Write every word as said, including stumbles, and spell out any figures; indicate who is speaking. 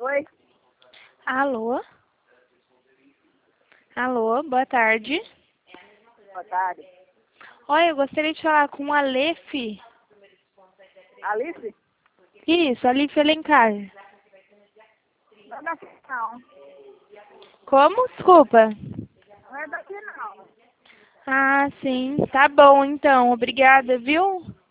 Speaker 1: Oi,
Speaker 2: Alô? Alô, boa tarde.
Speaker 1: boa tarde.
Speaker 2: Oi, eu gostaria de falar com a Lefe.
Speaker 1: Alice?
Speaker 2: Isso, a Lefe Alencar.
Speaker 1: Não é daqui não.
Speaker 2: Como? Desculpa.
Speaker 1: Não é daqui não.
Speaker 2: Ah, sim. Tá bom, então. Obrigada, viu?